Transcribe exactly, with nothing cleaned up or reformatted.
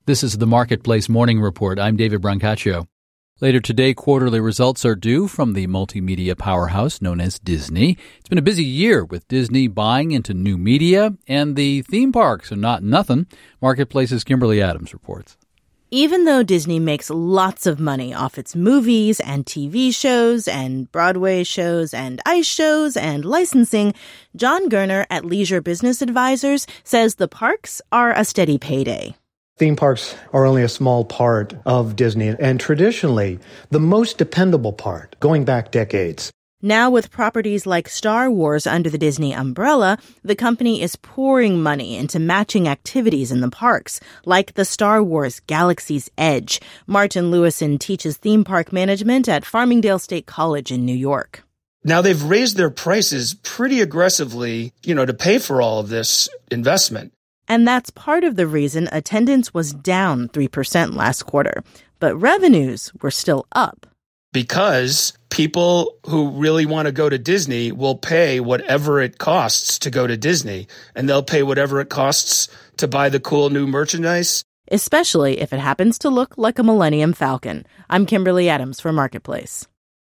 This is the Marketplace Morning Report. I'm David Brancaccio. Later today, quarterly results are due from the multimedia powerhouse known as Disney. It's been a busy year with Disney buying into new media, and the theme parks are not nothing. Marketplace's Kimberly Adams reports. Even though Disney makes lots of money off its movies and T V shows and Broadway shows and ice shows and licensing, John Gerner at Leisure Business Advisors says the parks are a steady payday. Theme parks are only a small part of Disney, and traditionally, the most dependable part, going back decades. Now, with properties like Star Wars under the Disney umbrella, the company is pouring money into matching activities in the parks, like the Star Wars Galaxy's Edge. Martin Lewison teaches theme park management at Farmingdale State College in New York. Now, they've raised their prices pretty aggressively, you know, to pay for all of this investment. And that's part of the reason attendance was down three percent last quarter. But revenues were still up. Because people who really want to go to Disney will pay whatever it costs to go to Disney. And they'll pay whatever it costs to buy the cool new merchandise. Especially if it happens to look like a Millennium Falcon. I'm Kimberly Adams for Marketplace.